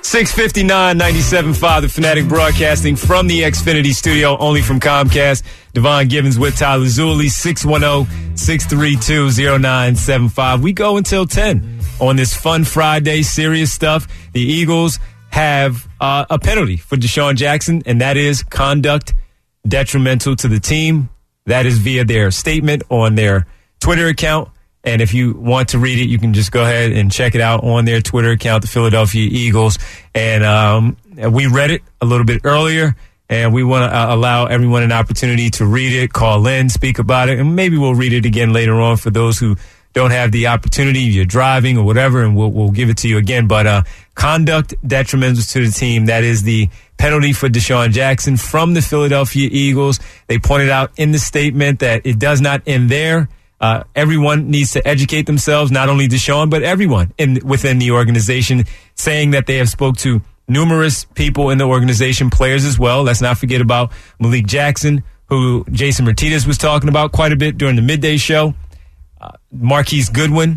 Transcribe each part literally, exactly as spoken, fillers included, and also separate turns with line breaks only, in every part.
six fifty-nine, ninety-seven point five, The Fanatic broadcasting from the Xfinity studio, only from Comcast. Devon Givens with Tyler Zulli, six one zero, six three two, zero nine seven five. We go until ten on this fun Friday, serious stuff. The Eagles have uh, a penalty for Deshaun Jackson, and that is conduct detrimental to the team. That is via their statement on their Twitter account. And if you want to read it, you can just go ahead and check it out on their Twitter account, the Philadelphia Eagles. And um, we read it a little bit earlier, and we want to uh, allow everyone an opportunity to read it, call in, speak about it, and maybe we'll read it again later on for those who don't have the opportunity, you're driving or whatever, and we'll, we'll give it to you again. But uh, conduct detrimental to the team, that is the penalty for Deshaun Jackson from the Philadelphia Eagles. They pointed out in the statement that it does not end there. Uh, everyone needs to educate themselves, not only Deshaun, but everyone in within the organization, saying that they have spoke to numerous people in the organization, players as well. Let's not forget about Malik Jackson, who Jason Martinez was talking about quite a bit during the midday show. Uh, Marquise Goodwin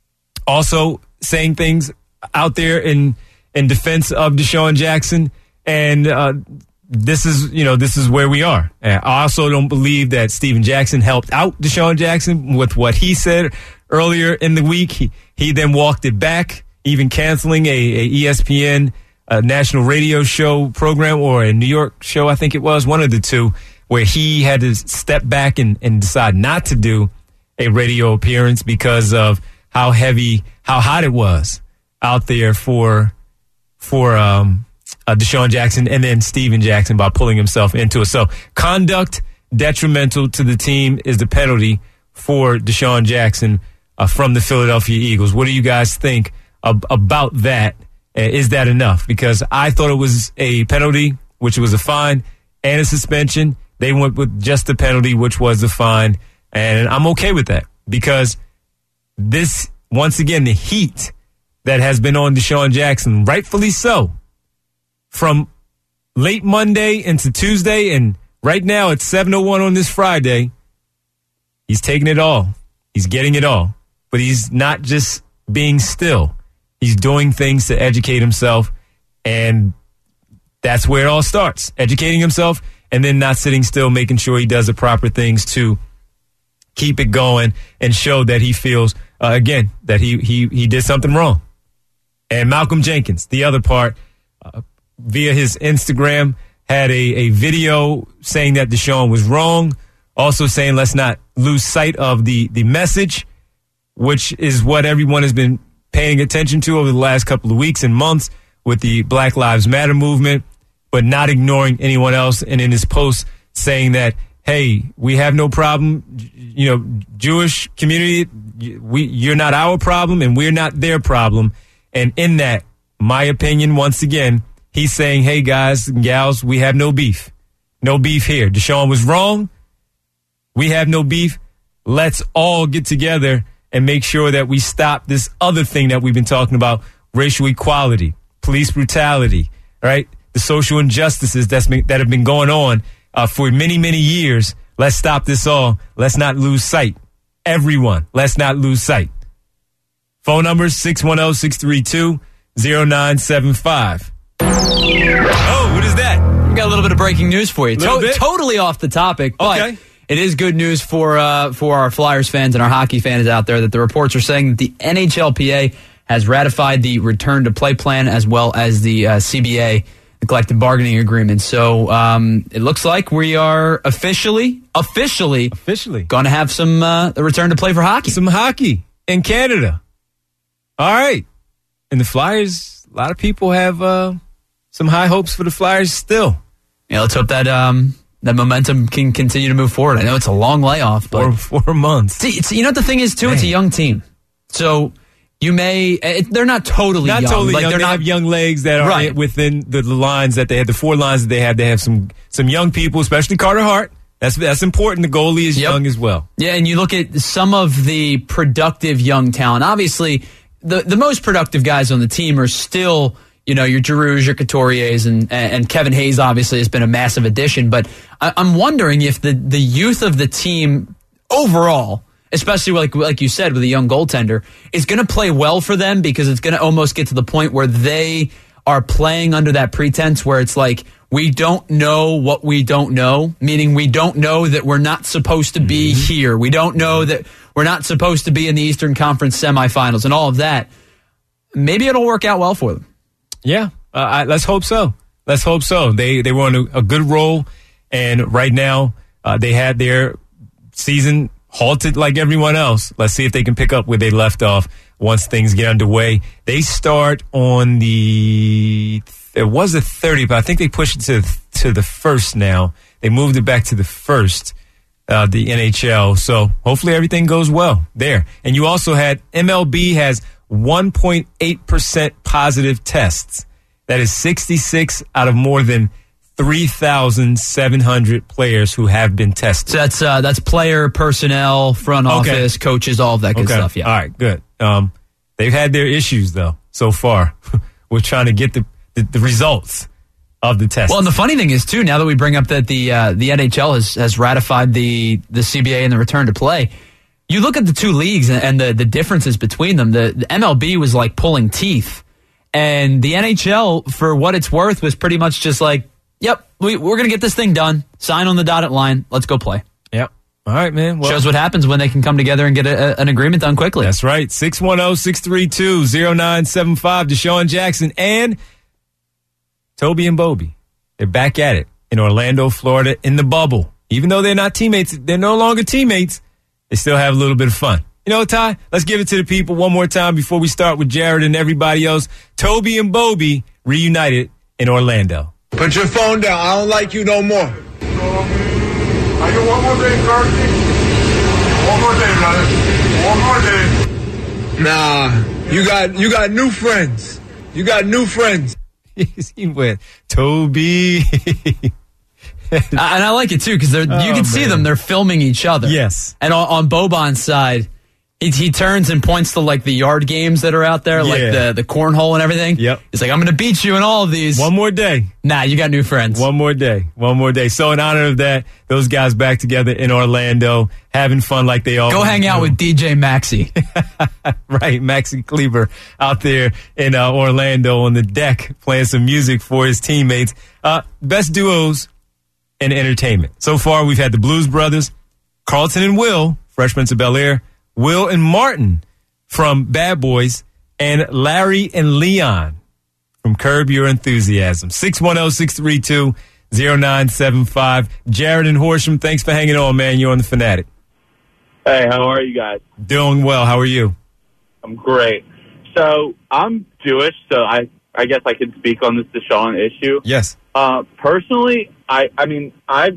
also saying things out there in, in defense of Deshaun Jackson. And uh, this is, you know, this is where we are. And I also don't believe that Steven Jackson helped out Deshaun Jackson with what he said earlier in the week. He, he then walked it back, even canceling a, a E S P N a national radio show program, or a New York show, I think it was, one of the two, where he had to step back and, and decide not to do a radio appearance because of how heavy, how hot it was out there for for um, uh, Deshaun Jackson and then Steven Jackson by pulling himself into it. So conduct detrimental to the team is the penalty for Deshaun Jackson uh, from the Philadelphia Eagles. What do you guys think ab- about that? Uh, is that enough? Because I thought it was a penalty, which was a fine, and a suspension. They went with just the penalty, which was the fine. And I'm okay with that because this, once again, the heat that has been on Deshaun Jackson, rightfully so, from late Monday into Tuesday, and right now it's seven oh one on this Friday, he's taking it all. He's getting it all. But he's not just being still. He's doing things to educate himself, and that's where it all starts. Educating himself and then not sitting still, making sure he does the proper things to keep it going and show that he feels, uh, again, that he, he, he did something wrong. And Malcolm Jenkins, the other part, uh, via his Instagram, had a, a video saying that Deshaun was wrong, also saying let's not lose sight of the, the message, which is what everyone has been paying attention to over the last couple of weeks and months with the Black Lives Matter movement, but not ignoring anyone else. And in his post saying that, hey, we have no problem, you know, Jewish community, we, you're not our problem and we're not their problem. And in that, my opinion, once again, he's saying, hey, guys and gals, we have no beef. No beef here. Deshaun was wrong. We have no beef. Let's all get together and make sure that we stop this other thing that we've been talking about, racial equality, police brutality, right? The social injustices that's been, that have been going on uh, for many, many years. Let's stop this all. Let's not lose sight. Everyone, let's not lose sight. Phone number six one zero, six three two, zero nine seven five. Oh, what is that?
We got a little bit of breaking news for you.
To-
totally off the topic, but
okay.
It is good news for uh, for our Flyers fans and our hockey fans out there that the reports are saying that the N H L P A has ratified the return to play plan as well as the uh, C B A, the collective bargaining agreement. So um, it looks like we are officially, officially,
officially
going to have some uh, the return to play for hockey.
Some hockey in Canada. All right. And the Flyers, a lot of people have uh, some high hopes for the Flyers still.
Yeah, let's hope that um, that momentum can continue to move forward. I know it's a long layoff, but
four, four months.
See, it's, you know what the thing is too?
Man.
It's a young team, so you may it, they're not totally
not
young.
totally
like
young.
they're
they
not
have young legs that are
right.
within the, the lines that they had. The four lines that they have. They have some some young people, especially Carter Hart. That's that's important. The goalie is
yep.
young as well.
Yeah, and you look at some of the productive young talent. Obviously, the the most productive guys on the team are still, you know, your Giroux, your Couturiers, and and Kevin Hayes obviously has been a massive addition. But I, I'm wondering if the, the youth of the team overall, especially like like you said with a young goaltender, is going to play well for them because it's going to almost get to the point where they are playing under that pretense where it's like, we don't know what we don't know, meaning we don't know that we're not supposed to be mm-hmm. here. We don't know that we're not supposed to be in the Eastern Conference semifinals and all of that. Maybe it'll work out well for them.
Yeah, uh, I, let's hope so. Let's hope so. They they were on a, a good roll, and right now uh, they had their season halted like everyone else. Let's see if they can pick up where they left off once things get underway. They start on the... It was the thirtieth, but I think they pushed it to to the first now. They moved it back to the first, uh, the N H L. So hopefully everything goes well there. And you also had M L B has one point eight percent positive tests. That is sixty-six out of more than three thousand seven hundred players who have been tested.
So that's uh, that's player, personnel, front office, okay. coaches, all of that good
okay.
stuff. Yeah.
All right, good. Um, they've had their issues, though, so far. We're trying to get the The, the results of the test.
Well, and the funny thing is, too, now that we bring up that the uh, the N H L has, has ratified the, the C B A and the return to play, you look at the two leagues and, and the, the differences between them. The, the M L B was like pulling teeth, and the N H L, for what it's worth, was pretty much just like, yep, we, we're going to get this thing done, sign on the dotted line, let's go play.
Yep. All right, man. Well,
shows what happens when they can come together and get a, a, an agreement done quickly.
That's right. six one zero, six three two, zero nine seven five, Deshaun Jackson, and Toby and Bobby, they're back at it in Orlando, Florida, in the bubble. Even though they're not teammates, they're no longer teammates, they still have a little bit of fun. You know, Ty, let's give it to the people one more time before we start with Jared and everybody else. Toby and Bobby reunited in Orlando.
Put your phone down. I don't like you no more.
I get one more day, Carson. One more day, brother. One more day.
Nah, you got you got new friends. You got new friends.
He went, Toby.
And I like it, too, because oh, you can man. see them. They're filming each other.
Yes.
And on, on Boban's side, he, he turns and points to, like, the yard games that are out there, yeah. like the, the cornhole and everything.
Yep.
He's like, I'm going to beat you in all of these.
One more day.
Nah, you got new friends.
One more day. One more day. So in honor of that, those guys back together in Orlando, having fun like they all
go hang out do. with D J Maxey.
Right, Maxie Kleber out there in uh, Orlando on the deck playing some music for his teammates. Uh, best duos in entertainment. So far, we've had the Blues Brothers, Carlton and Will, Fresh Prince of Bel-Air, Will and Martin from Bad Boys, and Larry and Leon from Curb Your Enthusiasm. six one zero, six three two, zero nine seven five. Jared and Horsham, thanks for hanging on, man. You're on The Fanatic.
Hey, how are you guys?
Doing well. How are you?
I'm great. So I'm Jewish, so I, I guess I can speak on this Deshaun issue.
Yes.
Uh, personally, I, I mean, I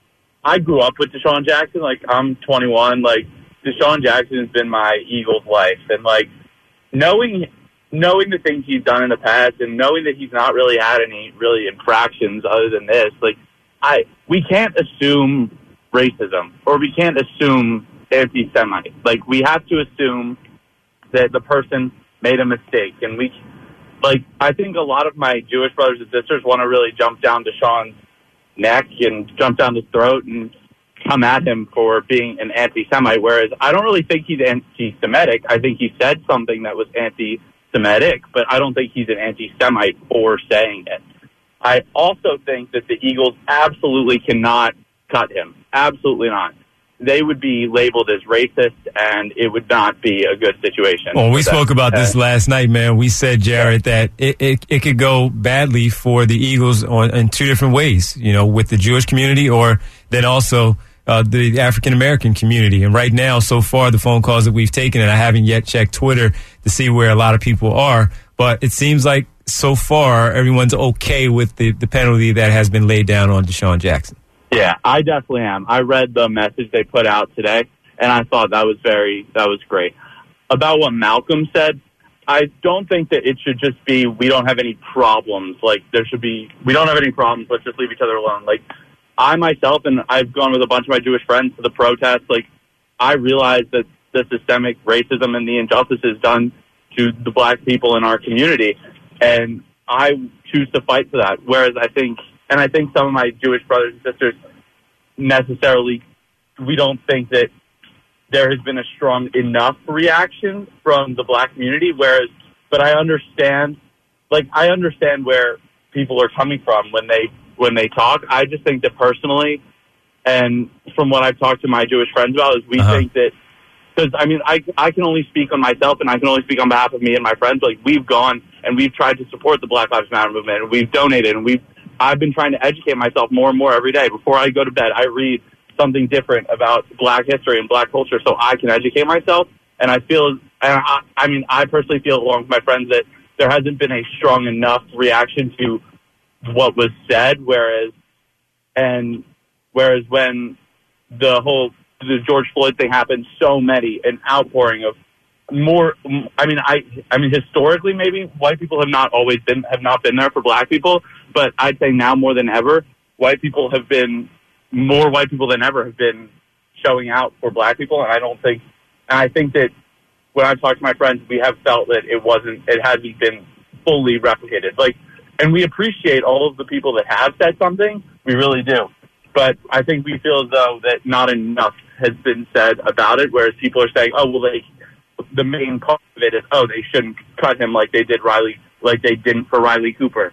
I grew up with Deshaun Jackson. Like, I'm twenty-one. Like, Deshaun Jackson has been my Eagles' life. And, like, knowing knowing the things he's done in the past and knowing that he's not really had any really infractions other than this, like, I we can't assume racism or we can't assume anti-Semite. Like, we have to assume that the person made a mistake. And we, like, I think a lot of my Jewish brothers and sisters want to really jump down Deshaun's neck and jump down his throat and come at him for being an anti-Semite, whereas I don't really think he's anti-Semitic. I think he said something that was anti-Semitic, but I don't think he's an anti-Semite for saying it. I also think that the Eagles absolutely cannot cut him. Absolutely not. They would be labeled as racist, and it would not be a good situation.
Well, we spoke about this last night, man. We said, Jared, that it, it, it could go badly for the Eagles on, in two different ways, you know, with the Jewish community or then also uh, the African-American community. And right now, so far, the phone calls that we've taken, and I haven't yet checked Twitter to see where a lot of people are, but it seems like so far everyone's okay with the, the penalty that has been laid down on Deshaun Jackson.
Yeah, I definitely am. I read the message they put out today, and I thought that was very, that was great. About what Malcolm said, I don't think that it should just be, we don't have any problems. Like, there should be, we don't have any problems, let's just leave each other alone. Like, I myself, and I've gone with a bunch of my Jewish friends to the protests, like, I realize that the systemic racism and the injustices done to the black people in our community, and I choose to fight for that. Whereas I think, and I think some of my Jewish brothers and sisters necessarily, we don't think that there has been a strong enough reaction from the black community. Whereas, but I understand like, I understand where people are coming from when they when they talk. I just think that personally, and from what I've talked to my Jewish friends about, is we uh-huh. think that, because, I mean, I, I can only speak on myself, and I can only speak on behalf of me and my friends. Like, we've gone and we've tried to support the Black Lives Matter movement, and we've donated, and we've I've been trying to educate myself more and more every day. Before I go to bed, I read something different about Black history and Black culture so I can educate myself. And I feel, and I, I mean, I personally feel along with my friends that there hasn't been a strong enough reaction to what was said, whereas, and whereas when the whole, the George Floyd thing happened, so many, an outpouring of more, I mean, I, I mean, historically, maybe white people have not always been, have not been there for Black people, but I'd say now more than ever, white people have been, more white people than ever have been showing out for Black people, and I don't think, and I think that when I've talked to my friends, we have felt that it wasn't, it hasn't been fully replicated. Like, and we appreciate all of the people that have said something. We really do. But I think we feel as though that not enough has been said about it, whereas people are saying, oh, well, like, the main part of it is, oh, they shouldn't cut him like they did Riley, like they didn't for Riley Cooper.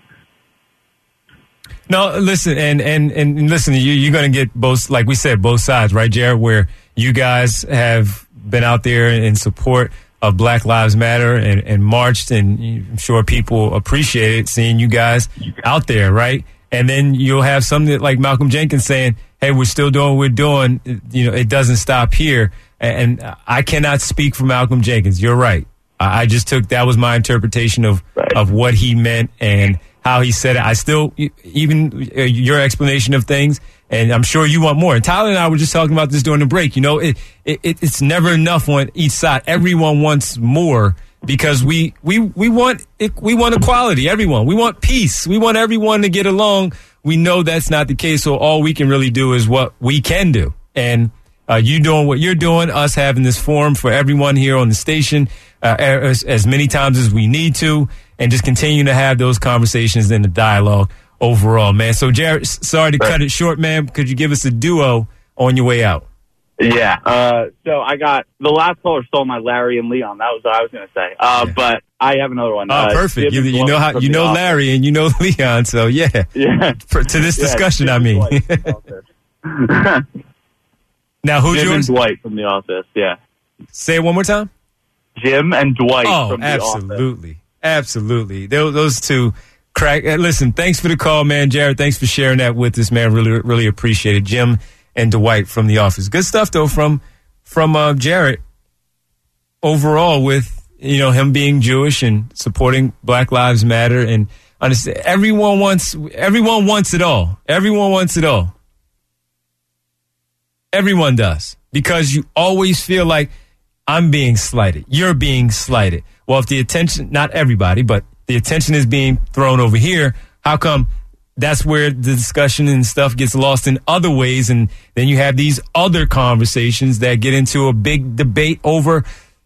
No, listen, and, and, and listen, you, you're going to get both, like we said, both sides, right, Jared, where you guys have been out there in support of Black Lives Matter and, and marched, and I'm sure people appreciate it, seeing you guys out there, right? And then you'll have something like Malcolm Jenkins saying, hey, we're still doing what we're doing. You know, it doesn't stop here. And I cannot speak for Malcolm Jenkins. You're right. I just took, that was my interpretation of, right. of what he meant and how he said it. I still, even your explanation of things, and I'm sure you want more. And Tyler and I were just talking about this during the break. You know, it, it it's never enough on each side. Everyone wants more because we we we want we want equality. Everyone, we want peace. We want everyone to get along. We know that's not the case. So all we can really do is what we can do. And uh, you doing what you're doing, us having this forum for everyone here on the station uh, as, as many times as we need to, and just continue to have those conversations and the dialogue overall, man. So, Jared, sorry to cut it short, man. Could you give us a duo on your way out?
Yeah. Uh, so I got, the last caller stole my Larry and Leon. That was what I was going to say. Uh, yeah. But I have another one.
Oh,
uh,
perfect. You, you know how you know Larry and you know Leon. So yeah. Yeah. For, to this discussion, yeah, I mean. Now, who's
Jim
yours?
and Dwight from The Office. Yeah.
Say it one more time.
Jim and Dwight
oh,
from The
absolutely.
Office.
Absolutely. Those, those two. Crack. Listen, thanks for the call, man. Jared, thanks for sharing that with us, man. Really, really appreciate it. Jim and Dwight from The Office. Good stuff, though, from from uh, Jared overall with, you know, him being Jewish and supporting Black Lives Matter. And understand, everyone wants, everyone wants it all. Everyone wants it all. Everyone does. Because you always feel like I'm being slighted. You're being slighted. Well, if the attention, not everybody, but the attention is being thrown over here, how come that's where the discussion and stuff gets lost in other ways? And then you have these other conversations that get into a big debate over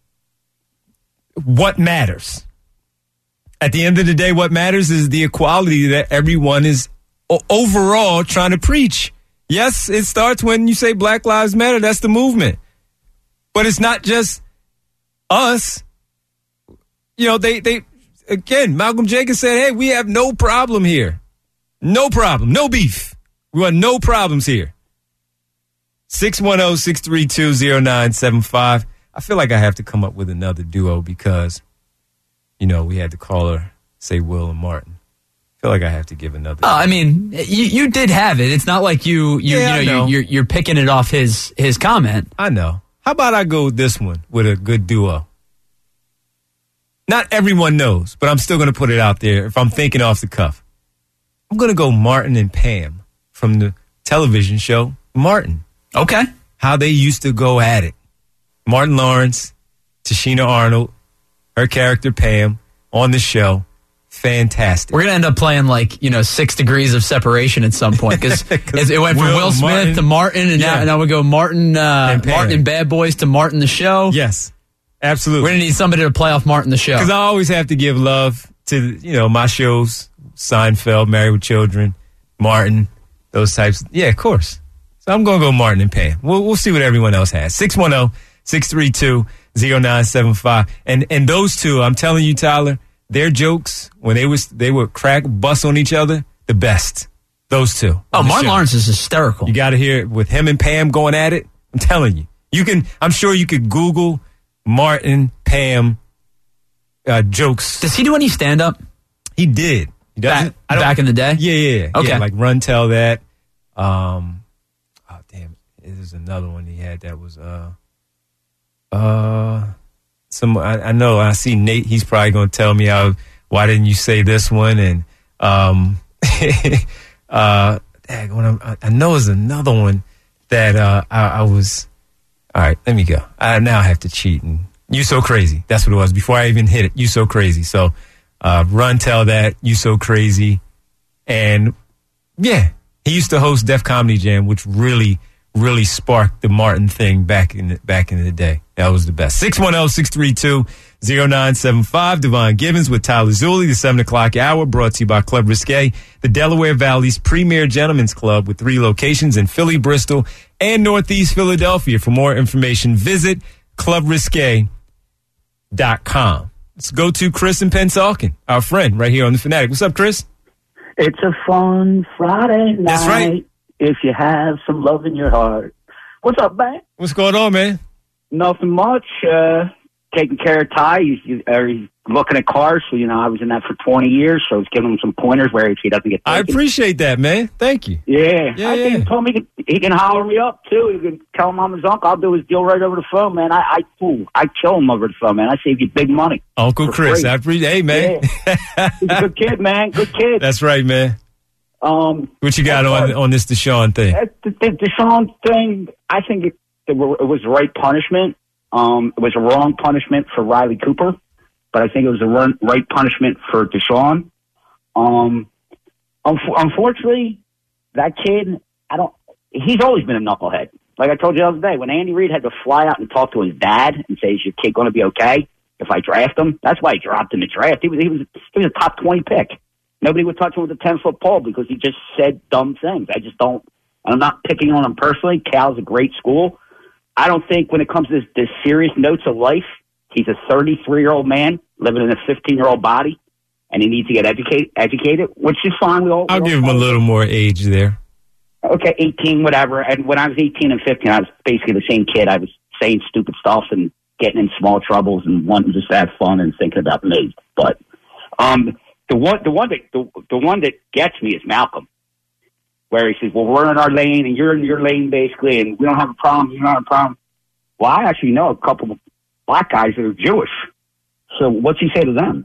what matters. At the end of the day, what matters is the equality that everyone is o- overall trying to preach. Yes, it starts when you say Black Lives Matter. That's the movement. But it's not just us. You know, they, they, again, Malcolm Jenkins said, hey, we have no problem here. No problem. No beef. We want no problems here. six one zero, six three two, zero nine seven five. I feel like I have to come up with another duo because, you know, we had the caller say Will and Martin. I feel like I have to give another.
Oh, I mean, you, you did have it. It's not like you, you,
yeah,
you know,
know.
You're, you're picking it off his, his comment.
I know. How about I go with this one with a good duo? Not everyone knows, but I'm still going to put it out there if I'm thinking off the cuff. I'm going to go Martin and Pam from the television show Martin.
Okay.
How they used to go at it. Martin Lawrence, Tashina Arnold, her character Pam on the show. Fantastic.
We're going to end up playing like, you know, Six Degrees of Separation at some point because it went from Will, Will Smith Martin, to Martin, and yeah. now, now we go Martin, uh, and Martin and Bad Boys to Martin the Show.
Yes, absolutely.
We're going to need somebody to play off Martin the Show.
Because I always have to give love to, you know, my shows, Seinfeld, Married with Children, Martin, those types. Yeah, of course. So I'm going to go Martin and Pam. We'll, we'll see what everyone else has. six one zero, six three two, zero nine seven five. And, and those two, I'm telling you, Tyler, their jokes when they was they would crack bust on each other, the best. Those two.
Oh, Martin Lawrence is hysterical.
You got to hear it with him and Pam going at it. I'm telling you, you can. I'm sure you could Google Martin Pam uh, jokes.
Does he do any stand up?
He did. He doesn't.
Back, back in the day.
Yeah, yeah, yeah.
Okay.
Yeah, like Run Tell That. Um, oh damn, there's another one he had that was uh uh some. I, I know. I see Nate. He's probably gonna tell me how. Why didn't you say this one? And um. Uh, I, I know there's another one that uh, I, I was. All right, let me go. I now have to cheat. And You So Crazy. That's what it was. Before I even hit it, You So Crazy. So uh, Run Tell That, You So Crazy. And yeah, he used to host Def Comedy Jam, which really, really sparked the Martin thing back in the, back in the day. That was the best. six one zero, six three two, zero nine seven five. Devon Givens with Tyler Zulli, the seven o'clock hour, brought to you by Club Risque, the Delaware Valley's premier gentlemen's club with three locations in Philly, Bristol, and Northeast Philadelphia. For more information, visit club risque dot com. Let's go to Chris in Pennsauken, our friend right here on The Fanatic. What's up, Chris?
It's a fun Friday night.
That's right.
If you have some love in your heart. What's up, man?
What's going on, man?
Nothing much. Uh, taking care of Ty. He's, he's, uh, he's looking at cars. So, you know, I was in that for twenty years. So I was giving him some pointers where if he doesn't get taken.
I appreciate that, man. Thank you.
Yeah.
Yeah,
I
yeah.
think he told me he can, he can holler me up, too. He can tell him I'm his uncle. I'll do his deal right over the phone, man. I, I, ooh, I kill him over the phone, man. I save you big money.
Uncle
For
Chris.
free.
I appreciate Hey, man.
Yeah. He's a good kid, man. Good kid.
That's right, man.
Um,
What you got on, on this Deshaun thing?
The, the Deshaun thing, I think it, it was the right punishment. Um, it was a wrong punishment for Riley Cooper, but I think it was the run, right punishment for Deshaun. Um, un- unfortunately, that kid, I don't. He's always been a knucklehead. Like I told you the other day, when Andy Reid had to fly out and talk to his dad and say, "Is your kid going to be okay if I draft him?" That's why he dropped him in the draft. He was he was he was a top twenty pick. Nobody would touch him with a ten-foot pole because he just said dumb things. I just don't – I'm not picking on him personally. Cal's a great school. I don't think when it comes to this, this serious notes of life, he's a thirty-three-year-old man living in a fifteen-year-old body, and he needs to get educate, educated, which is fine. We all,
I'll
we
give
all
him a little more age there.
Okay, eighteen, whatever. And when I was eighteen and fifteen, I was basically the same kid. I was saying stupid stuff and getting in small troubles and wanting to just have fun and thinking about me. But um, the one, the one that the, the one that gets me is Malcolm, where he says, "Well, we're in our lane and you're in your lane, basically, and we don't have a problem. You don't have a problem." Well, I actually know a couple of black guys that are Jewish. So what's he say to them?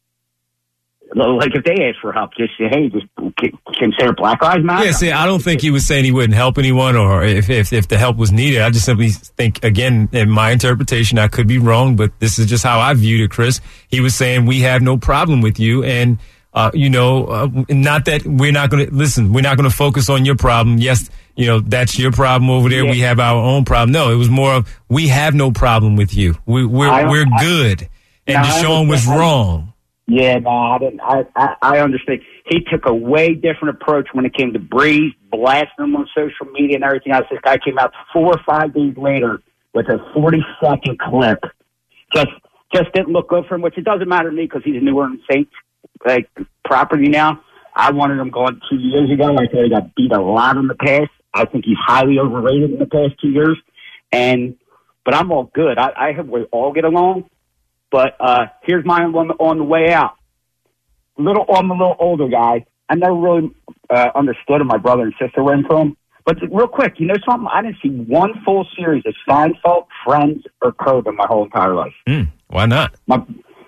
Like if they ask for help, just say, "Hey, just consider Black Lives Matter."
Yeah, see, I don't think he was saying he wouldn't help anyone or if, if if the help was needed. I just simply think, again, in my interpretation, I could be wrong, but this is just how I viewed it, Chris. He was saying, we have no problem with you. And, uh, you know, uh, not that we're not going to, listen, we're not going to focus on your problem. Yes, you know, that's your problem over there.
Yeah.
We have our own problem. No, it was more of, we have no problem with you. We, we're
I-
we're
I-
good. And
No, I
Deshaun was
understand.
wrong.
Yeah, no, I didn't. I, I, I understand. He took a way different approach when it came to Breeze, blasting him on social media and everything else. This guy came out four or five days later with a forty-second clip. Just just didn't look good for him, which it doesn't matter to me because he's a New Orleans Saints like property now. I wanted him gone two years ago. I thought he got beat a lot in the past. I think he's highly overrated in the past two years. And but I'm all good. I, I hope we all get along. But uh, here's mine on the, on the way out. Little, I'm a little older guy. I never really uh, understood him. My brother and sister were into him. But real quick, you know something? I didn't see one full series of Seinfeld, Friends, or Curb in my whole entire life.
Mm, why not?
My,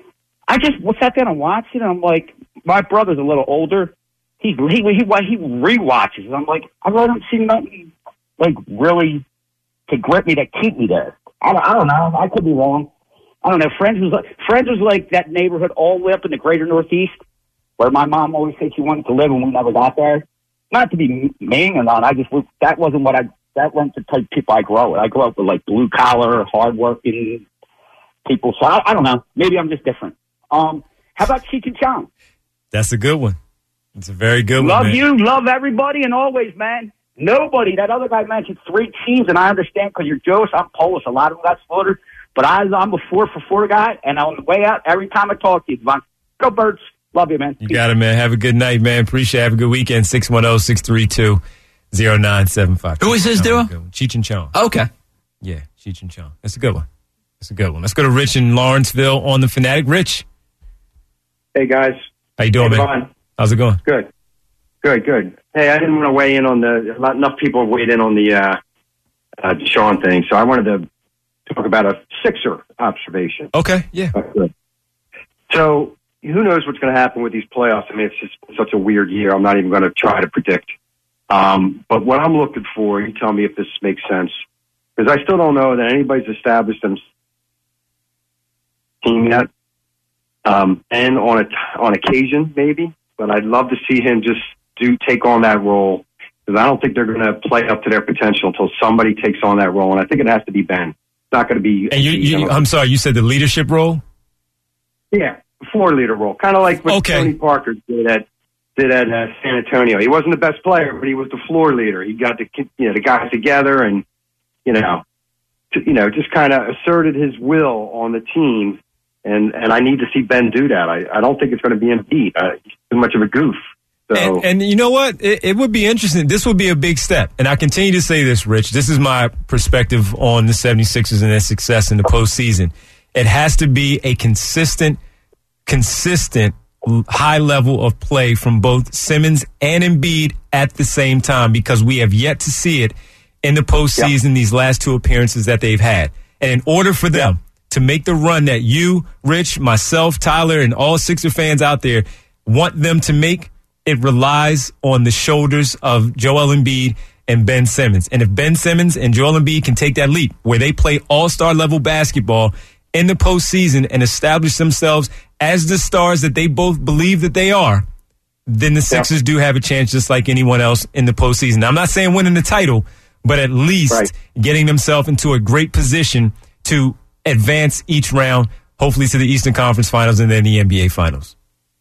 I just sat down and watched it, and I'm like, my brother's a little older. He's, he he he rewatches, and I'm like, I really don't see nothing like really to grip me, to keep me there. I don't, I don't know. I could be wrong. I don't know. Friends was like Friends was like that neighborhood all the way up in the greater Northeast, where my mom always said she wanted to live, and we never got there. Not to be mean or not, I just that wasn't what I. That wasn't the type of people I grew up with. I grew up with like blue collar, hardworking people. So I, I don't know. Maybe I'm just different. Um, how about Cheech and Chong?
That's a good one. It's a very good
Love
one, man.
you, love everybody, and always, man. Nobody. That other guy mentioned three teams, and I understand because you're Jewish. I'm Polish. A lot of them got slaughtered. But I, I'm a four for four guy, and on the way out, every time I talk to you, Devon, Go Birds. Love you, man.
You got it, man. Have a good night, man. Appreciate it. Have a good weekend. six one zero, six three two, zero nine seven five.
Who is his duo?
Cheech and Chong.
Okay.
Yeah, Cheech and Chong. That's a good one. That's a good one. Let's go to Rich in Lawrenceville on the Fanatic. Rich.
Hey, guys.
How you doing,
hey,
man?
Devon.
How's it going?
Good. Good, good. Hey, I didn't want to weigh in on the, not enough people have weighed in on the uh, uh, Deshaun thing, so I wanted to talk about a Sixer observation.
Okay, yeah.
Uh, good. So, who knows what's going to happen with these playoffs? I mean, it's just such a weird year. I'm not even going to try to predict. Um, but what I'm looking for, you tell me if this makes sense, because I still don't know that anybody's established them team yet. Um, and on a, on occasion, maybe, but I'd love to see him just do take on that role, because I don't think they're going to play up to their potential until somebody takes on that role, and I think it has to be Ben. It's not going to be.
And you, you, I'm sorry, you said the leadership role?
Yeah, floor leader role, kind of like what
okay.
Tony Parker did at did at uh, San Antonio. He wasn't the best player, but he was the floor leader. He got the you know the guys together, and you know, to, you know, just kind of asserted his will on the team. And and I need to see Ben do that. I, I don't think it's going to be Embiid. Uh, he's too much of a goof. So.
And, and you know what? It, it would be interesting. This would be a big step. And I continue to say this, Rich. This is my perspective on the seventy-sixers and their success in the postseason. It has to be a consistent, consistent high level of play from both Simmons and Embiid at the same time, because we have yet to see it in the postseason, yep. these last two appearances that they've had. And in order for them yep. to make the run that you, Rich, myself, Tyler, and all Sixer fans out there want them to make, it relies on the shoulders of Joel Embiid and Ben Simmons. And if Ben Simmons and Joel Embiid can take that leap where they play all-star level basketball in the postseason and establish themselves as the stars that they both believe that they are, then the Sixers yeah. do have a chance just like anyone else in the postseason. Now, I'm not saying winning the title, but at least right. getting themselves into a great position to advance each round, hopefully to the Eastern Conference Finals and then the N B A Finals.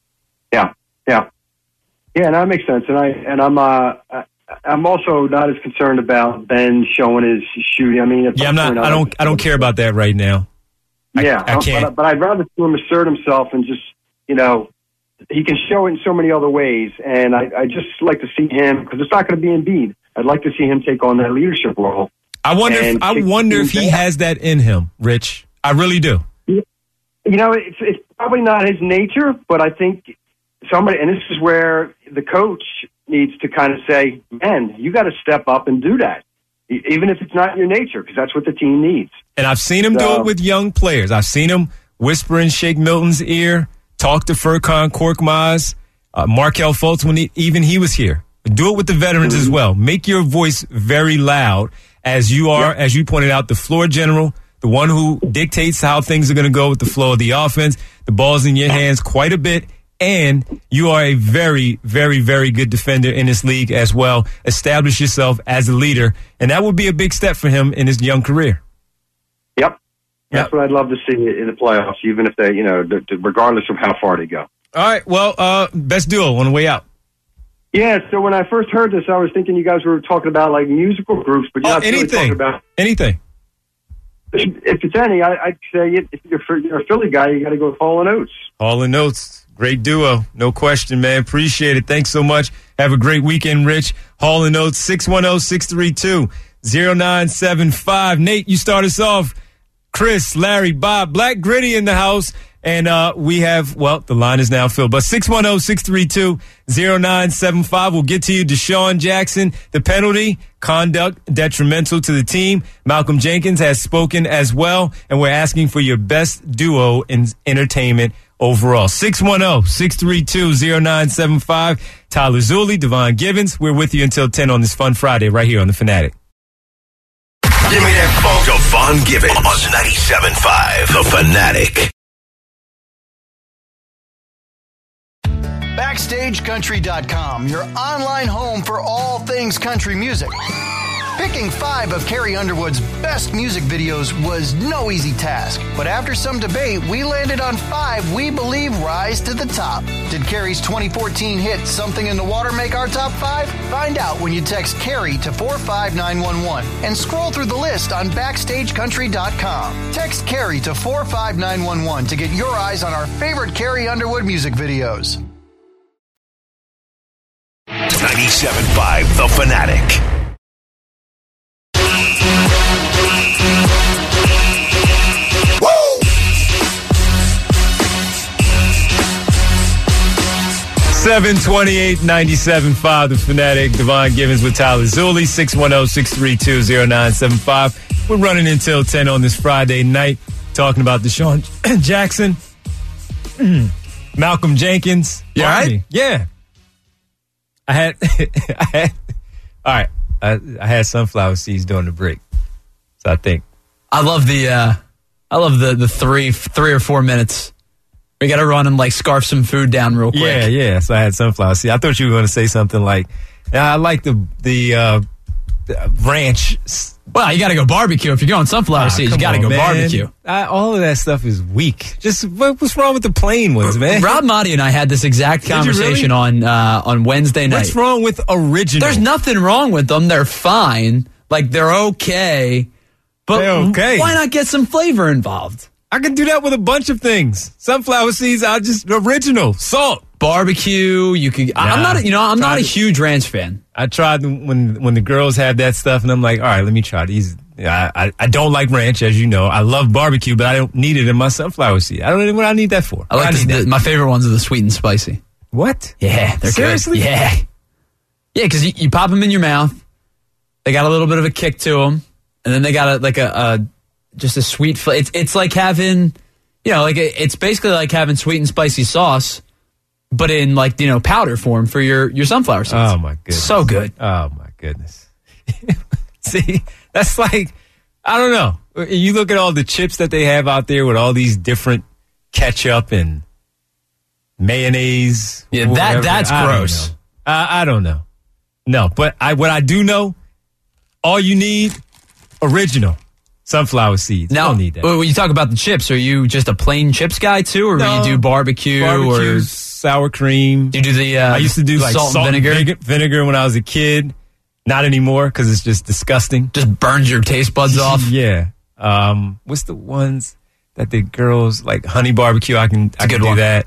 Yeah, yeah. Yeah, that makes sense. And, I, and I'm uh, I'm also not as concerned about Ben showing his shooting. I mean,
yeah, I'm not. I don't. I don't care about that right now.
Yeah,
I, I can't.
But, but I'd rather see him assert himself and just, you know, he can show it in so many other ways. And I, I just like to see him, because it's not going to be Embiid. I'd like to see him take on that leadership role.
I wonder. If, I wonder if he has that in him, Rich. I really do.
You know, it's it's probably not his nature, but I think somebody, and this is where the coach needs to kind of say, "Man, you got to step up and do that." Even if it's not your nature, because that's what the team needs. And
I've seen him so, do it with young players. I've seen him whisper in Shake Milton's ear, talk to Furkan Korkmaz, uh, Markelle Fultz when he, even he was here. Do it with the veterans mm-hmm. as well. Make your voice very loud, as you are, yep. as you pointed out, the floor general, the one who dictates how things are going to go with the flow of the offense. The ball's in your hands quite a bit. And you are a very, very, very good defender in this league as well. Establish yourself as a leader, and that would be a big step for him in his young career.
Yep. That's yep. what I'd love to see in the playoffs, even if they, you know, regardless of how far they go.
All right. Well, uh, best duo on the way out.
Yeah. So when I first heard this, I was thinking you guys were talking about like musical groups, but you're
oh,
not
anything.
really talking about
anything.
If it's any, I, I'd say if you're, you're a Philly guy, you got to go with Hall and Oates.
Hall and Oates. Great duo. No question, man. Appreciate it. Thanks so much. Have a great weekend, Rich. Hall and Oates, six one zero, six three two, zero nine seven five. Nate, you start us off. Chris, Larry, Bob, Black Gritty in the house. And uh, we have, well, the line is now filled. But six one zero, six three two, zero nine seven five. We'll get to you. Deshaun Jackson, the penalty, conduct detrimental to the team. Malcolm Jenkins has spoken as well. And we're asking for your best duo in entertainment overall. six one zero, six three two, zero nine seven five. Tyler Zulli, Devon Givens. We're with you until ten on this fun Friday right here on The Fanatic.
Give me that phone. Devon Givens on ninety-seven point five. The Fanatic.
Backstage Country dot com, your online home for all things country music. Picking five of Carrie Underwood's best music videos was no easy task, but after some debate, we landed on five we believe rise to the top. Did Carrie's twenty fourteen hit Something in the Water make our top five? Find out when you text Carrie to four five nine one one and scroll through the list on backstage country dot com. Text Carrie to four five nine one one to get your eyes on our favorite Carrie Underwood music videos.
ninety-seven point five The Fanatic.
seven twenty-eight, ninety-seven point five The Fanatic. Devon Givens with Tyler Zulli. six one zero, six three two, zero nine seven five. We're running until ten on this Friday night, talking about Deshaun Jackson, Malcolm Jenkins.
You all right?
Yeah. I had, I had, all right. I, I had sunflower seeds during the break, so I think
I love the, uh, I love the the three three or four minutes. We got to run and like scarf some food down real quick.
Yeah, yeah. So I had sunflower seeds. I thought you were going to say something like, "I like the the uh, ranch."
Well, you got to go barbecue if you're going sunflower
Ah,
seeds. You got to go
man.
barbecue.
I, all of that stuff is weak. Just what, what's wrong with the plain ones, man?
Rob Motti and I had this exact
you
conversation
really?
on uh, on Wednesday night.
What's wrong with original?
There's nothing wrong with them. They're fine. Like, they're okay. But
They're okay.
why not get some flavor involved?
I can do that with a bunch of things. Sunflower seeds, I just original salt,
barbecue. You could.
Nah,
I'm not. A, you know, I'm not a
to,
huge ranch fan.
I tried when when the girls have that stuff, and I'm like, all right, let me try these. I, I I don't like ranch, as you know. I love barbecue, but I don't need it in my sunflower seed. I don't know what I need that for.
I like
I
this, the, my favorite ones are the sweet and spicy.
What?
Yeah, they're
Seriously?
good. Yeah, yeah, because you, you pop them in your mouth. They got a little bit of a kick to them, and then they got a, like a, a just a sweet. Fl- it's it's like having. You know, like it's basically like having sweet and spicy sauce, but in like, you know, powder form for your, your sunflower seeds.
Oh my goodness.
So good.
Oh my goodness. See, that's like, I don't know. You look at all the chips that they have out there with all these different ketchup and mayonnaise.
Yeah, that
whatever.
that's
I don't
gross.
know. I, I don't know. No, but I what I do know, all you need, original. Sunflower seeds.
Now,
I don't need that.
when you talk about the chips, are you just a plain chips guy too, or
No.
do you do barbecue,
Barbecue,
or
sour cream.
do you do the? Uh,
I used to do like
salt, and vinegar.
vinegar. vinegar when I was a kid. Not anymore because it's just disgusting.
Just burns your taste buds off.
Yeah. Um, what's the ones that the girls like? Honey barbecue. I can. I
a
can
good
do
one.
that.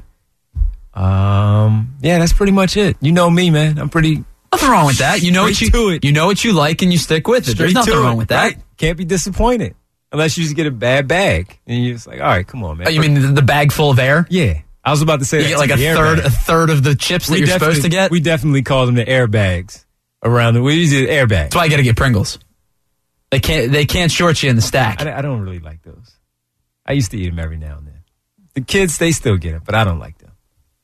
Um. Yeah, that's pretty much it. You know me, man. I'm pretty.
Nothing wrong with that. You know what you
Straight to it.
you know what you like, and you stick with it.
Straight
There's nothing
to
wrong
it,
with that.
right? Can't be disappointed unless you just get a bad bag and you're just like, all right, come on, man.
Oh, you mean the, the bag full of air?
Yeah. I was about to say
You
that
get
to
like a
the
third,
airbag.
a third of the chips that
We
you're supposed to
definitely-
get.
We definitely call them the airbags around the. We use the airbag.
That's why I got to get Pringles. They can't. They can't short you in the stack.
I, I don't really like those. I used to eat them every now and then. The kids, they still get them, but I don't like them.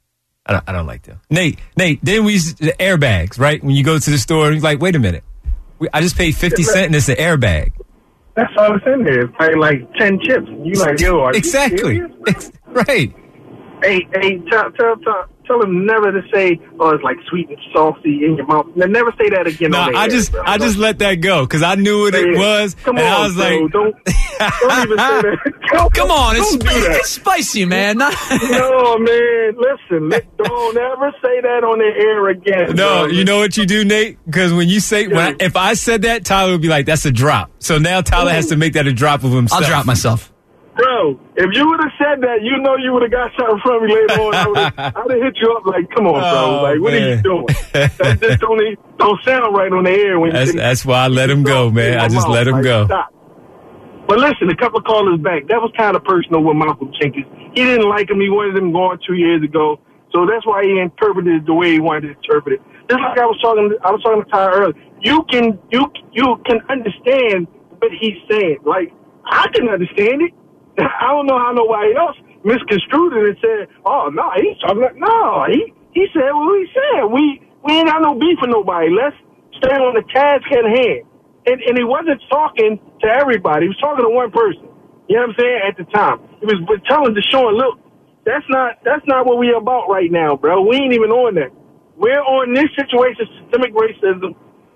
I don't, I don't like them. Nate, Nate, then we used the airbags, right? When you go to the store, and you're like, wait a minute. We, I just paid fifty cents and it's an airbag.
That's all it's in there. It's like, like ten chips. You like, yo, are
Exactly.
you serious?
Right.
Hey, hey, tell, tell, tell, tell them never to say, oh, it's like sweet and salty in your mouth. Now, never say that again.
No,
on the
I
air,
just
bro.
I just let that go because I knew what it
Yeah.
was.
Come
and
on,
I was
bro.
like,
don't, don't even say that. Don't,
Come on, it's,
don't do that.
it's spicy, man. Not-
No, man, listen, let- don't ever say that on the air again.
No,
bro.
you know what you do, Nate? Because when you say, when I, if I said that, Tyler would be like, that's a drop. So now Tyler has to make that a drop of himself.
I'll drop myself.
Bro, if you would have said that, you know you would have got something from me later on. I would have I'd have hit you up like, come on, bro.
Oh,
Like, what are
man.
you doing? That just don't, e- don't sound right on the air. When
That's,
you
that's why I let him go, man. I just let him go.
Stop. But listen, a couple of callers back, that was kind of personal with Malcolm Jenkins. He didn't like him. He wanted him gone two years ago. So that's why he interpreted it the way he wanted to interpret it. Just like I was talking, I was talking to Ty earlier. You can, you, you can understand what he's saying. Like, I can understand it. I don't know how nobody else misconstrued it and said, "Oh no, he's talking." Like, no, he he said what he said. We we ain't got no beef with nobody. Let's stay on the task at hand. And and he wasn't talking to everybody. He was talking to one person. You know what I'm saying? At the time, he was telling Deshaun, "Look, that's not that's not what we're about right now, bro. We ain't even on that. We're on this situation, systemic racism.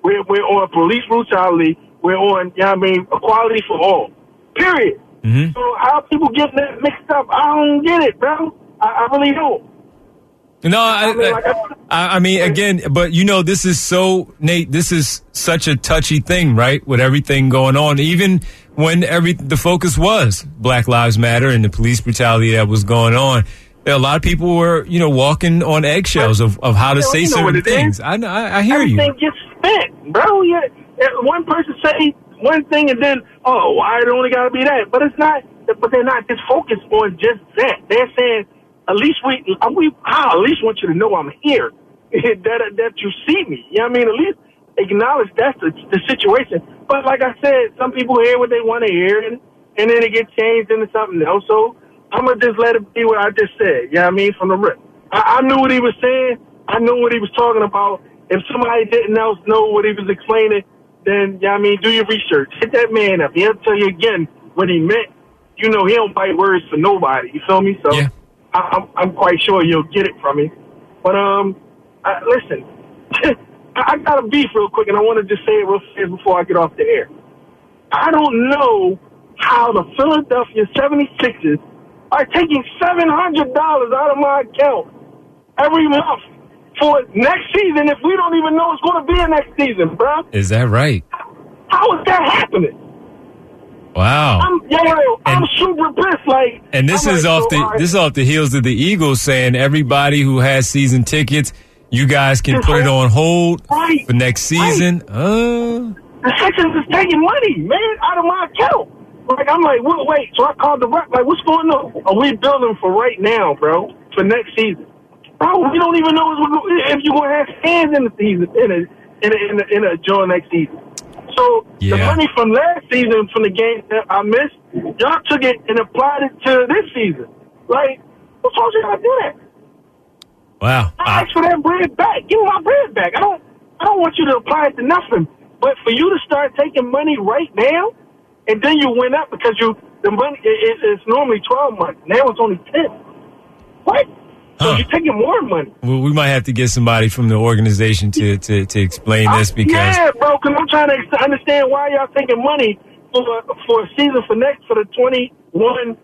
We're, we're on police brutality. We're on, you know what I mean, equality for all. Period.
Mm-hmm.
So how people getting that mixed up, I don't get it, bro. I, I really don't.
No, I,
I mean, like,
I, I mean, again, but you know, this is so, Nate, this is such a touchy thing, right? With everything going on, even when every, the focus was Black Lives Matter and the police brutality that was going on, a lot of people were, you know, walking on eggshells of, of how to
you know,
say
you know
certain things.
Is.
I, I, I hear
Everything
you.
Everything gets spent, bro. Yeah, one person say one thing and then, oh, why it only got to be that? But it's not, but they're not just focused on just that. They're saying, at least we, we, I at least want you to know I'm here, that that you see me. You know what I mean? At least acknowledge that's the, the situation. But like I said, some people hear what they want to hear, and, and then it gets changed into something else. So I'm going to just let it be what I just said. You know what I mean? From the rip. I, I knew what he was saying. I knew what he was talking about. If somebody didn't else know what he was explaining, then, you know what I mean, do your research. Hit that man up. He'll tell you again what he meant. You know, he don't bite words for nobody. You feel me? So. Yeah. I'm, I'm quite sure you'll get it from me. But, um, I, listen, I got a beef real quick, and I want to just say it real fast before I get off the air. I don't know how the Philadelphia seventy-sixers are taking seven hundred dollars out of my account every month for next season if we don't even know it's going to be a next season, bro.
Is that right?
How is that happening?
Wow.
I'm, yo, yo, I'm super pissed. Like,
and this
I'm
is
like,
off
so,
the
right.
this is off the heels of the Eagles saying everybody who has season tickets, you guys can put it on hold
right.
for next season.
Right.
Uh,
the Sixers is taking money, man, out of my account. Like, I'm like, well, wait. So I called the rep. Like, what's going on? Are we building for right now, bro? For next season, bro? We don't even know if you're going to have fans in the season in a in a in a, in a during next season. So
yeah.
the money from last season, from the games that I missed, y'all took it and applied it to this season. Like, who told you how to do that?
Wow.
I asked for that bread back. Give me my bread back. I don't I don't want you to apply it to nothing. But for you to start taking money right now, and then you went up because you the money it, it's normally twelve months. Now it's only ten. What? So
huh.
you're taking more money.
Well, we might have to get somebody from the organization to, to, to explain this because
yeah, bro. Because I'm trying to understand why y'all taking money for for a season for next for the twenty-one.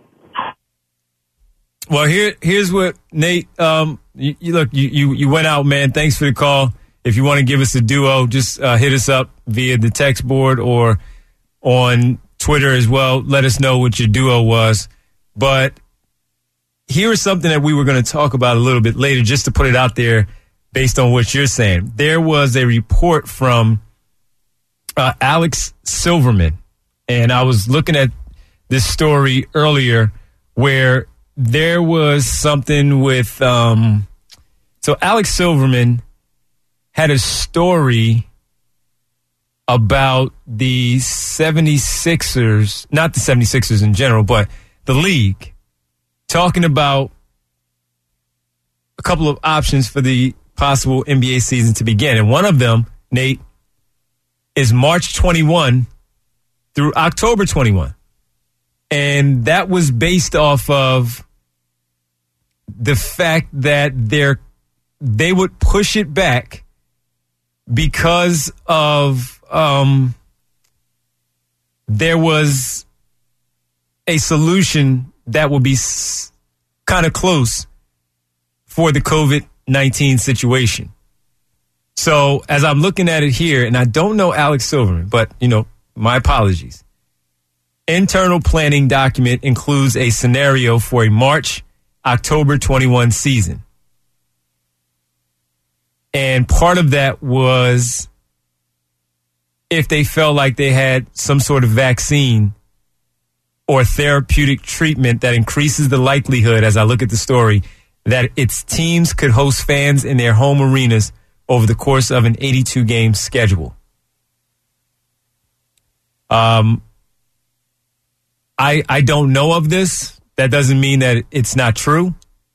Well, here here's what Nate. Um, you, you look, you, you you went out, man. Thanks for the call. If you want to give us a duo, just uh, hit us up via the text board or on Twitter as well. Let us know what your duo was. But here is something that we were going to talk about a little bit later, just to put it out there based on what you're saying. There was a report from uh, Alex Silverman, and I was looking at this story earlier where there was something with, um, so Alex Silverman had a story about the seventy-sixers, not the seventy-sixers in general, but the league, talking about a couple of options for the possible N B A season to begin. And one of them, Nate, is March twenty-first through October twenty-first. And that was based off of the fact that they're, they would push it back because of um, there was a solution that would be s- kind of close for the COVID nineteen situation. So as I'm looking at it here, and I don't know Alex Silverman, but, you know, my apologies. Internal planning document includes a scenario for a March, October twenty-one season. And part of that was if they felt like they had some sort of vaccine or therapeutic treatment that increases the likelihood, as I look at the story, that its teams could host fans in their home arenas over the course of an eighty-two game schedule. Um, I I don't know of this. That doesn't mean that it's not true.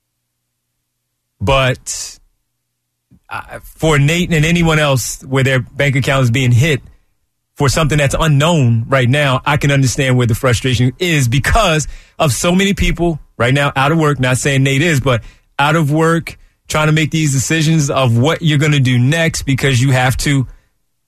But uh, for Nate and anyone else where their bank account is being hit for something that's unknown right now, I can understand where the frustration is because of so many people right now out of work, not saying Nate is, but out of work, trying to make these decisions of what you're going to do next because you have to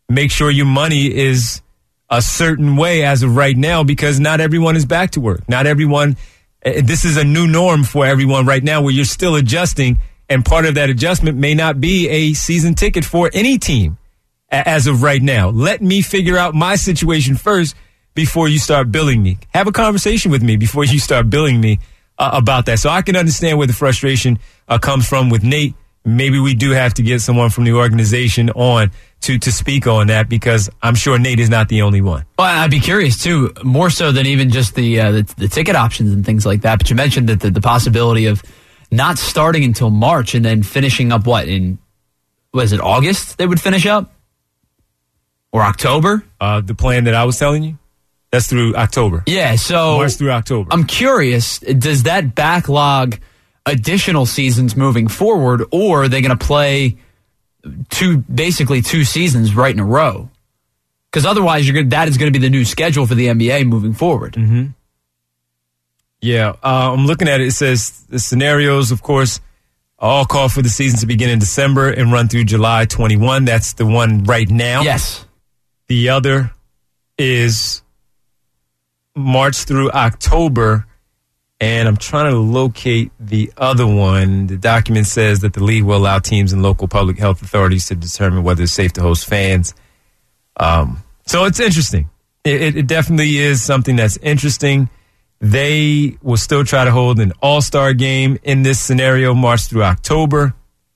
make sure your money is a certain way as of right now, because not everyone is back to work. Not everyone, this is a new norm for everyone right now where you're still adjusting, and part of that adjustment may not be a season ticket for any team as of right now. Let me figure out my situation first before you start billing me. Have a conversation with me before you start billing me uh, about that. So I can understand where the frustration uh, comes from with Nate. Maybe we do have to get someone from the organization on to, to speak on that, because I'm sure Nate is not the only one.
Well, I'd be curious, too, more so than even just the uh, the, the ticket options and things like that. But you mentioned that the, the possibility of not starting until March and then finishing up, what, in, was it August they would finish up? Or October?
Uh, the plan that I was telling you? That's through October.
Yeah, so
March through October.
I'm curious, does that backlog additional seasons moving forward, or are they going to play two, basically two seasons right in a row? Because otherwise, you're gonna, that is going to be the new schedule for the N B A moving forward.
Mm-hmm. Yeah, uh, I'm looking at it. It says the scenarios, of course, all call for the season to begin in December and run through July twenty-first. That's the one right now.
Yes.
The other is March through October, and I'm trying to locate the other one. The document says that the league will allow teams and local public health authorities to determine whether it's safe to host fans. Um, so it's interesting. It, it definitely is something that's interesting. They will still try to hold an all-star game in this scenario, March through October.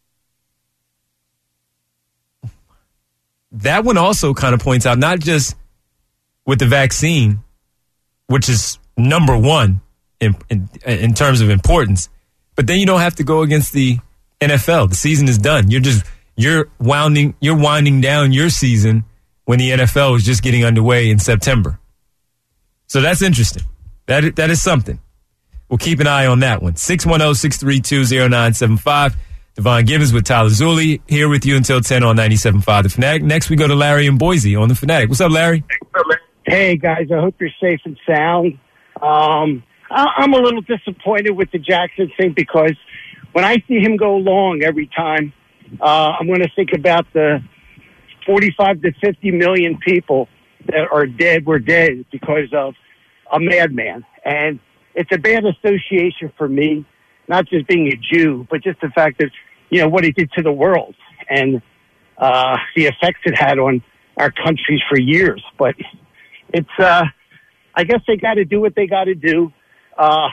That one also kind of points out, not just with the vaccine, which is number one in, in in terms of importance, but then you don't have to go against the N F L. The season is done. You're just you're winding you're winding down your season when the N F L is just getting underway in September. So that's interesting. That that is something. We'll keep an eye on that one. six one zero, six three two, zero nine seven five. Devon Givens with Tyler Zulli here with you until ten on ninety-seven point five The Fanatic. Next, we go to Larry in Boise on The Fanatic. What's up, Larry?
Hey, guys. I hope you're safe and sound. Um, I- I'm a little disappointed with the Jackson thing, because when I see him go long every time, uh, I'm going to think about the forty-five to fifty million people that are dead, were dead because of a madman. And it's a bad association for me. Not just being a Jew, but just the fact that, you know, what he did to the world and uh, the effects it had on our countries for years. But it's, uh, I guess they got to do what they got to do. Uh,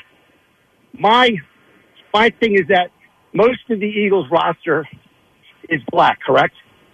my, my thing is that most of the Eagles roster is black, correct?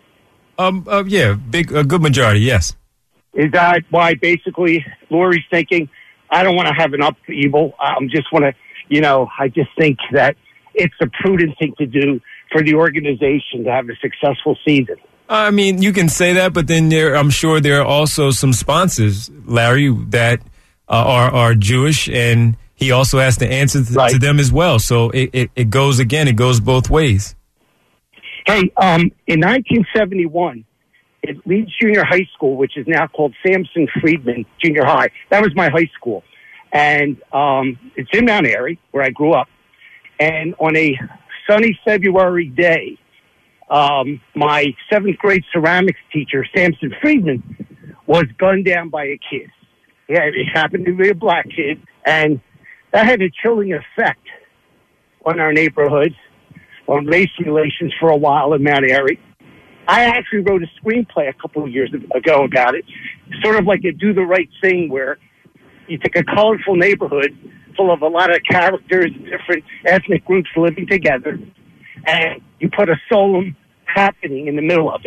Um, uh, yeah, big, a good majority, yes.
Is that why basically Lori's thinking, I don't want to have an upheaval. I um, just want to, you know, I just think that it's a prudent thing to do for the organization to have a successful season.
I mean, you can say that, but then there, I'm sure there are also some sponsors, Larry, that uh, are are Jewish, and he also has to answer th-
right.
to them as well. So it, it, it goes again, it goes both ways.
Hey, um, in nineteen seventy-one, at Leeds Junior High School, which is now called Samson Friedman Junior High, that was my high school. And um, it's in Mount Airy, where I grew up. And on a sunny February day, um, my seventh grade ceramics teacher, Samson Friedman, was gunned down by a kid. Yeah, it happened to be a black kid. And that had a chilling effect on our neighborhood, on race relations for a while in Mount Airy. I actually wrote a screenplay a couple of years ago about it, sort of like a Do the Right Thing, where you take a colorful neighborhood full of a lot of characters, different ethnic groups living together, and you put a solemn happening in the middle of it.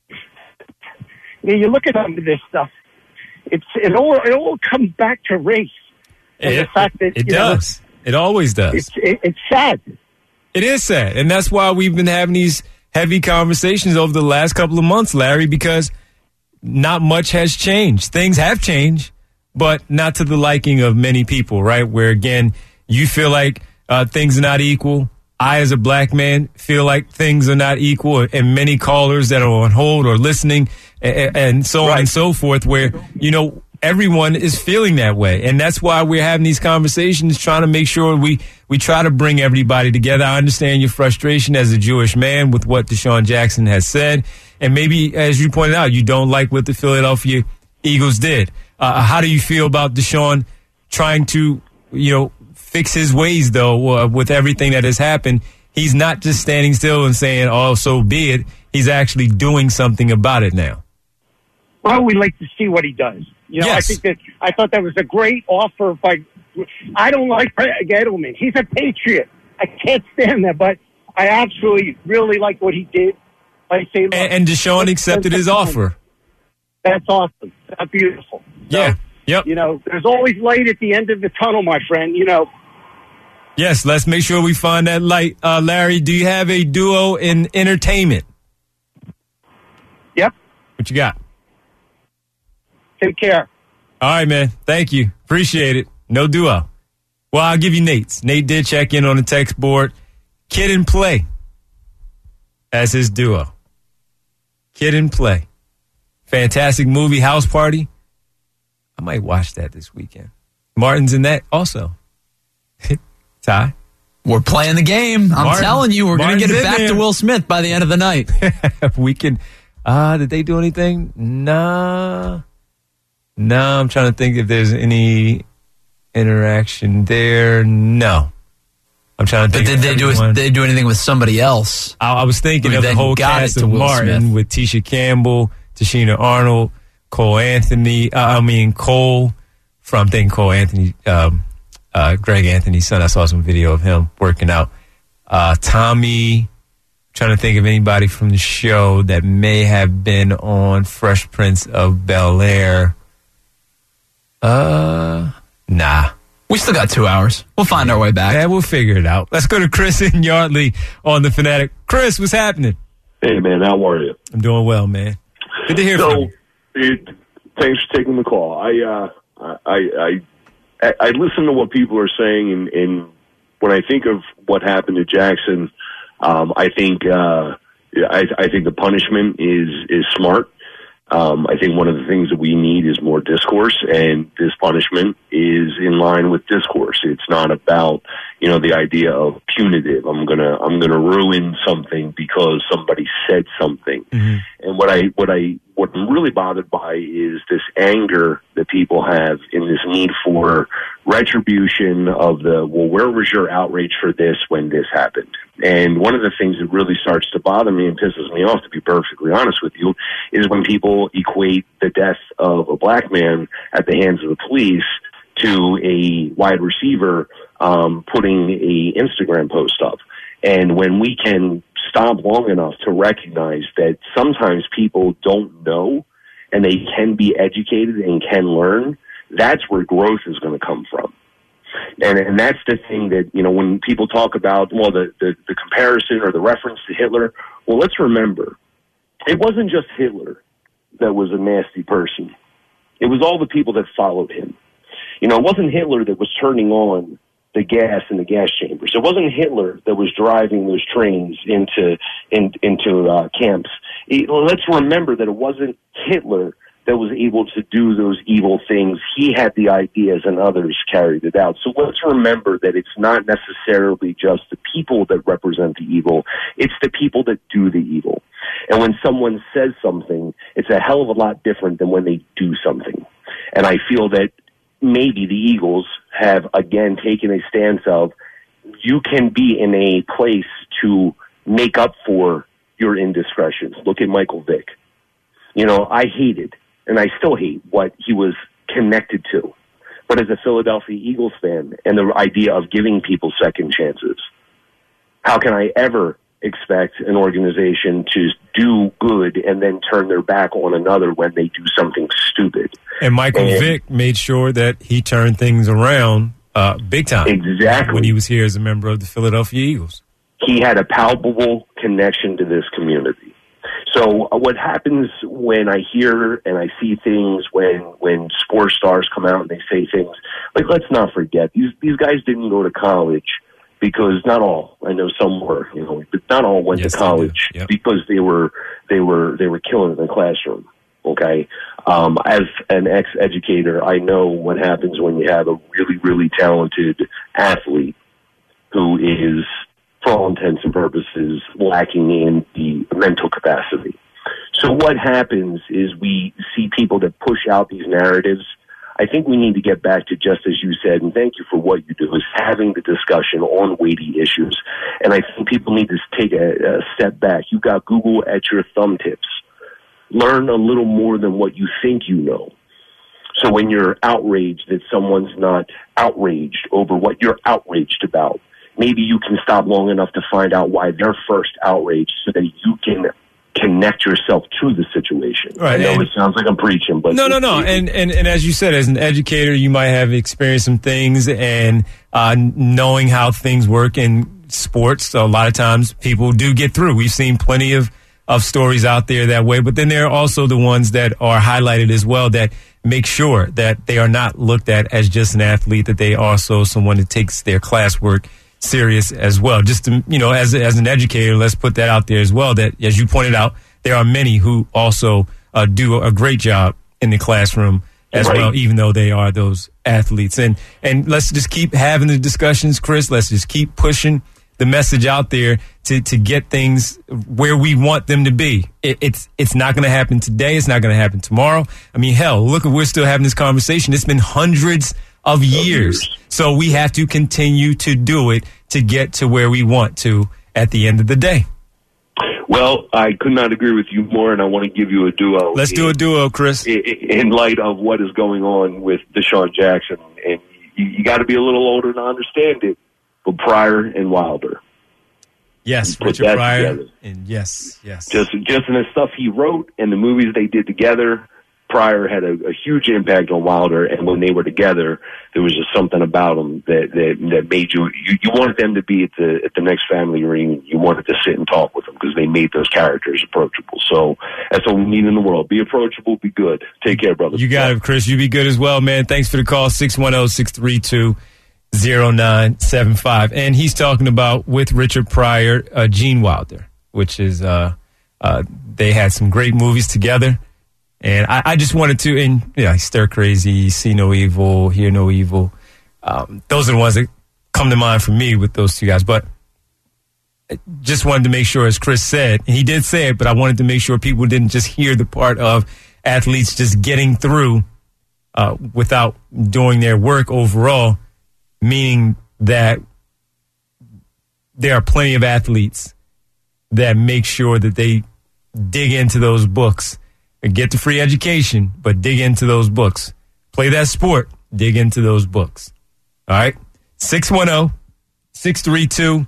You know, you look at some of this stuff, it's it all it all comes back to race. And
It,
the fact that,
it
you know,
does. It always does.
It's, it, it's sad.
It is sad. And that's why we've been having these heavy conversations over the last couple of months, Larry, because not much has changed. Things have changed, but not to the liking of many people, right? Where, again, you feel like uh, things are not equal. I, as a black man, feel like things are not equal, and many callers that are on hold or listening and, and so on
right.
and so forth, where, you know, everyone is feeling that way. And that's why we're having these conversations, trying to make sure we, we try to bring everybody together. I understand your frustration as a Jewish man with what Deshaun Jackson has said. And maybe, as you pointed out, you don't like what the Philadelphia Eagles did. Uh, how do you feel about Deshaun trying to, you know, fix his ways, though, uh, with everything that has happened? He's not just standing still and saying, oh, so be it. He's actually doing something about it now.
Well, we'd like to see what he does. You know,
Yes.
I think that I thought that was a great offer by. I don't like Greg Edelman. He's a Patriot. I can't stand that, but I actually really like what he did. I say, look,
And, and Deshaun accepted his offer.
That's awesome. That's beautiful.
Yeah. Yep.
You know, there's always light at the end of the tunnel, my friend. You know.
Yes, let's make sure we find that light. Uh, Larry, do you have a duo in entertainment?
Yep.
What you got?
Take care.
All right, man. Thank you. Appreciate it. No duo. Well, I'll give you Nate's. Nate did check in on the text board. Kid and Play as his duo. Kid and Play. Fantastic movie, House Party. I might watch that this weekend. Martin's in that also. Ty?
We're playing the game. I'm
Martin,
telling you, we're going to get it back
there.
to Will Smith by the end of the night.
we can. Uh, did they do anything? Nah. No, I'm trying to think if there's any interaction there. No. I'm trying to
But
think.
did they do, did they do anything with somebody else?
I, I was thinking
Who
of the
then
whole
got
cast
it to
of
Will
Martin
Smith?
with Tisha Campbell, Tashina Arnold, Cole Anthony. Uh, I mean, Cole from, thinking Cole Anthony, um, uh, Greg Anthony's son. I saw some video of him working out. Uh, Tommy. Trying to think of anybody from the show that may have been on Fresh Prince of Bel-Air. Uh, nah.
We still got two hours. We'll find our way back.
Yeah, we'll figure it out. Let's go to Chris in Yardley on The Fanatic. Chris, what's happening?
Hey, man, how are you?
I'm doing well, man. Good to hear
so,
from you.
It, thanks for taking the call. I, uh, I, I, I listen to what people are saying, and, and when I think of what happened to Jackson, um, I think, uh, I, I think the punishment is, is smart. Um, I think one of the things that we need is more discourse, and this punishment is in line with discourse. It's not about, you know, the idea of punitive. I'm gonna, I'm gonna ruin something because somebody said something.
Mm-hmm.
And what I, what I, what I'm really bothered by is this anger that people have in this need for retribution of the, well, where was your outrage for this when this happened? And one of the things that really starts to bother me and pisses me off, to be perfectly honest with you, is when people equate the death of a black man at the hands of the police to a wide receiver um, putting a Instagram post up. And when we can stop long enough to recognize that sometimes people don't know and they can be educated and can learn, that's where growth is going to come from. And and that's the thing that, you know, when people talk about, well, the, the, the comparison or the reference to Hitler, well, let's remember, it wasn't just Hitler that was a nasty person. It was all the people that followed him. You know, it wasn't Hitler that was turning on the gas in the gas chambers. It wasn't Hitler that was driving those trains into in, into uh, camps. It, let's remember that it wasn't Hitler that was able to do those evil things. He had the ideas and others carried it out. So let's remember that it's not necessarily just the people that represent the evil. It's the people that do the evil. And when someone says something, it's a hell of a lot different than when they do something. And I feel that maybe the Eagles have again taken a stance of, you can be in a place to make up for your indiscretions. Look at Michael Vick. You know, I hated, and I still hate, what he was connected to. But as a Philadelphia Eagles fan, and the idea of giving people second chances, how can I ever expect an organization to do good and then turn their back on another when they do something stupid?
And Michael
and,
Vick made sure that he turned things around uh, big time.
Exactly.
When he was here as a member of the Philadelphia Eagles.
He had a palpable connection to this community. So uh, what happens when I hear and I see things when, when sports stars come out and they say things, like, let's not forget, these, these guys didn't go to college because, not all, I know some were, you know, but not all went
yes,
to college
yep.
because they were, they were, they were killing in the classroom, okay? Um, as an ex-educator, I know what happens when you have a really, really talented athlete who is, for all intents and purposes, lacking in the mental capacity. So what happens is we see people that push out these narratives. I think we need to get back to, just as you said, and thank you for what you do, is having the discussion on weighty issues. And I think people need to take a, a step back. You've got Google at your thumb tips. Learn a little more than what you think you know. So when you're outraged that someone's not outraged over what you're outraged about, maybe you can stop long enough to find out why they're first outraged so that you can connect yourself to the situation.
Right.
I know
And-
it sounds like I'm preaching, but
No, no, no. And, and and as you said, as an educator, you might have experienced some things and uh, knowing how things work in sports. So a lot of times people do get through. We've seen plenty of, of stories out there that way. But then there are also the ones that are highlighted as well that make sure that they are not looked at as just an athlete, that they are also someone that takes their classwork serious as well. Just to, you know, as as an educator, let's put that out there as well, that as you pointed out, there are many who also uh, do a great job in the classroom as
Right.
well, even though they are those athletes. And and let's just keep having the discussions, Chris. Let's just keep pushing the message out there to, to get things where we want them to be. It, it's it's not going to happen today. It's not going to happen tomorrow. I mean, hell, look, we're still having this conversation. It's been hundreds of years. So we have to continue to do it to get to where we want to at the end of the day.
Well, I could not agree with you more, and I want to give you a duo.
Let's do a duo, Chris.
In, in light of what is going on with Deshaun Jackson, and you, you got to be a little older to understand it, but Pryor and Wilder.
Yes,
Put
Richard
that
Pryor.
together.
And yes, yes.
Just, just in the stuff he wrote and the movies they did together, Pryor had a, a huge impact on Wilder, and when they were together, there was just something about them that that, that made you, you you wanted them to be at the at the next family reunion. You wanted to sit and talk with them because they made those characters approachable. So that's what we need in the world. Be approachable, be good. Take care, brother.
You got it, Chris. You be good as well, man. Thanks for the call, six one zero, six three two, zero nine seven five. And he's talking about, with Richard Pryor, uh, Gene Wilder, which is, uh, uh, they had some great movies together. And I, I just wanted to, and you know, Stir Crazy, See No Evil, Hear No Evil. Um, those are the ones that come to mind for me with those two guys. But I just wanted to make sure, as Chris said, and he did say it, but I wanted to make sure people didn't just hear the part of athletes just getting through uh, without doing their work overall, meaning that there are plenty of athletes that make sure that they dig into those books. Get the free education, but dig into those books. Play that sport, dig into those books. All right? six one zero, six three two,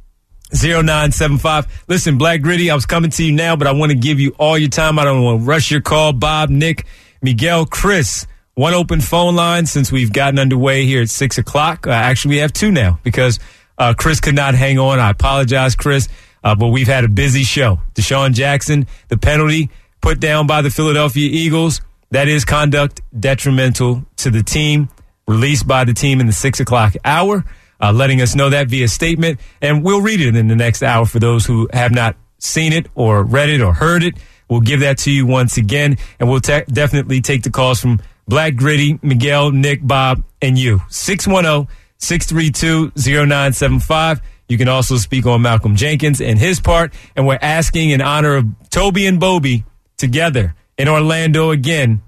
zero nine seven five. Listen, Black Gritty, I was coming to you now, but I want to give you all your time. I don't want to rush your call. Bob, Nick, Miguel, Chris, one open phone line since we've gotten underway here at six o'clock. Uh, actually, we have two now because uh, Chris could not hang on. I apologize, Chris, uh, but we've had a busy show. Deshaun Jackson, the penalty put down by the Philadelphia Eagles, that is conduct detrimental to the team, released by the team in the six o'clock hour, uh, letting us know that via statement. And we'll read it in the next hour for those who have not seen it or read it or heard it. We'll give that to you once again. And we'll te- definitely take the calls from Black Gritty, Miguel, Nick, Bob, and you. six one zero, six three two, zero nine seven five. You can also speak on Malcolm Jenkins and his part. And we're asking in honor of Toby and Bobby, together in Orlando again.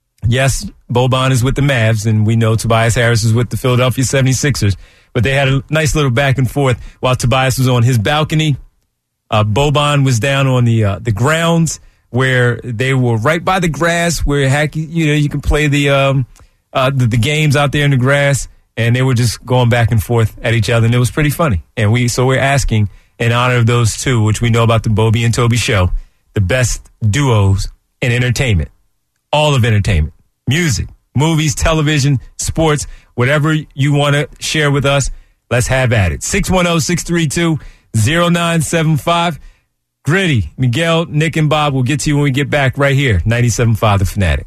Yes, Boban is with the Mavs, and we know Tobias Harris is with the Philadelphia seventy-sixers. But they had a nice little back and forth while Tobias was on his balcony. Uh, Boban was down on the uh, the grounds where they were right by the grass, where heck, you know you can play the, um, uh, the the games out there in the grass, and they were just going back and forth at each other, and it was pretty funny. And we so we're asking in honor of those two, which we know about the Bobby and Toby show, the best duos in entertainment, all of entertainment, music, movies, television, sports, whatever you want to share with us, let's have at it. six one zero, six three two, zero nine seven five. Gritty, Miguel, Nick, and Bob will get to you when we get back right here, ninety-seven point five The Fanatic.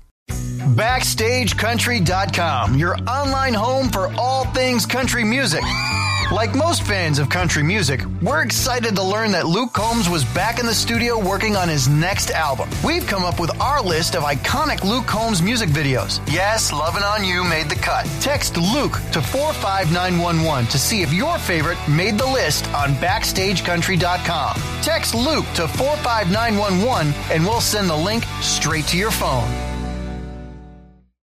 Backstage Country dot com, your online home for all things country music. Like most fans of country music, we're excited to learn that Luke Combs was back in the studio working on his next album. We've come up with our list of iconic Luke Combs music videos. Yes, Lovin' On You made the cut. Text Luke to four five nine one one to see if your favorite made the list on backstage country dot com. Text Luke to four five nine one one and we'll send the link straight to your phone.